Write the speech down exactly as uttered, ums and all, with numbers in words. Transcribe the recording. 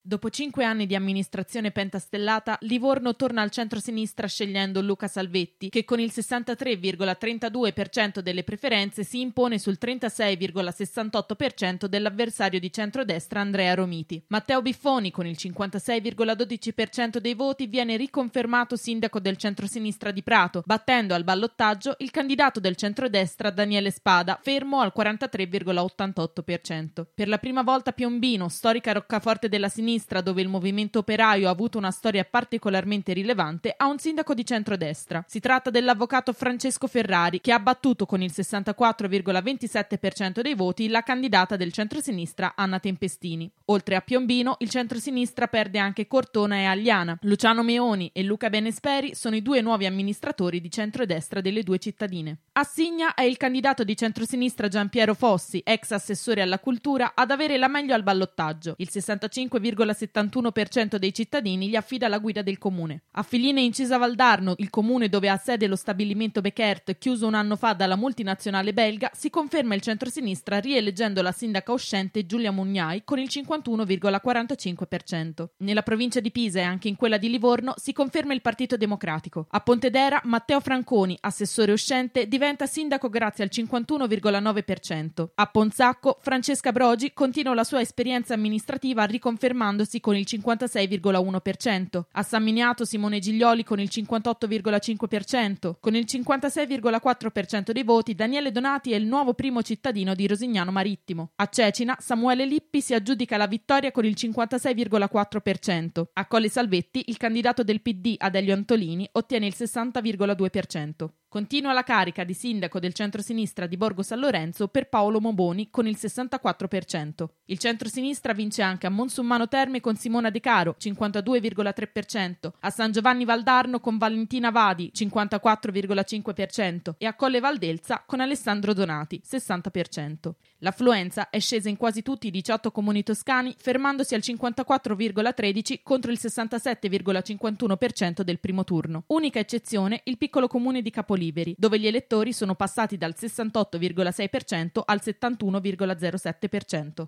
Dopo cinque anni di amministrazione pentastellata, Livorno torna al centro-sinistra scegliendo Luca Salvetti, che con il sessantatré virgola trentadue per cento delle preferenze si impone sul trentasei virgola sessantotto per cento dell'avversario di centrodestra Andrea Romiti. Matteo Biffoni, con il cinquantasei virgola dodici per cento dei voti, viene riconfermato sindaco del centro-sinistra di Prato, battendo al ballottaggio il candidato del centrodestra Daniele Spada, fermo al quarantatré virgola ottantotto per cento. Per la prima volta Piombino, storica roccaforte della sinistra, dove il movimento operaio ha avuto una storia particolarmente rilevante, ha un sindaco di centrodestra. Si tratta dell'avvocato Francesco Ferrari, che ha battuto con il sessantaquattro virgola ventisette per cento dei voti la candidata del centrosinistra Anna Tempestini. Oltre a Piombino, il centrosinistra perde anche Cortona e Agliana. Luciano Meoni e Luca Benesperi sono i due nuovi amministratori di centrodestra delle due cittadine. A Signa è il candidato di centrosinistra Giampiero Fossi, ex assessore alla cultura, ad avere la meglio al ballottaggio. Il sessantacinque virgola settantuno per cento dei cittadini gli affida la guida del comune. A Filine in Cisa Valdarno, il comune dove ha sede lo stabilimento Beckert, chiuso un anno fa dalla multinazionale belga, si conferma il centrosinistra rieleggendo la sindaca uscente Giulia Mugnai con il cinquantuno virgola quarantacinque per cento. Nella provincia di Pisa e anche in quella di Livorno si conferma il Partito Democratico. A Pontedera, Matteo Franconi, assessore uscente, diventa sindaco grazie al cinquantuno virgola nove per cento. A Ponzacco, Francesca Brogi continua la sua esperienza amministrativa riconfermando con il cinquantasei virgola uno per cento. A San Miniato Simone Giglioli con il cinquantotto virgola cinque per cento. Con il cinquantasei virgola quattro per cento dei voti, Daniele Donati è il nuovo primo cittadino di Rosignano Marittimo. A Cecina, Samuele Lippi si aggiudica la vittoria con il cinquantasei virgola quattro per cento. A Colle Salvetti, il candidato del P D Adelio Antolini ottiene il sessanta virgola due per cento. Continua la carica di sindaco del centrosinistra di Borgo San Lorenzo per Paolo Moboni con il sessantaquattro per cento. Il centrosinistra vince anche a Monsummano Terme con Simona De Caro, cinquantadue virgola tre per cento, a San Giovanni Valdarno con Valentina Vadi, cinquantaquattro virgola cinque per cento e a Colle Valdelsa con Alessandro Donati, sessanta per cento. L'affluenza è scesa in quasi tutti i diciotto comuni toscani, fermandosi al cinquantaquattro virgola tredici contro il sessantasette virgola cinquantuno per cento del primo turno. Unica eccezione il piccolo comune di Capoliveri, dove gli elettori sono passati dal sessantotto virgola sei per cento al settantuno virgola zero sette per cento.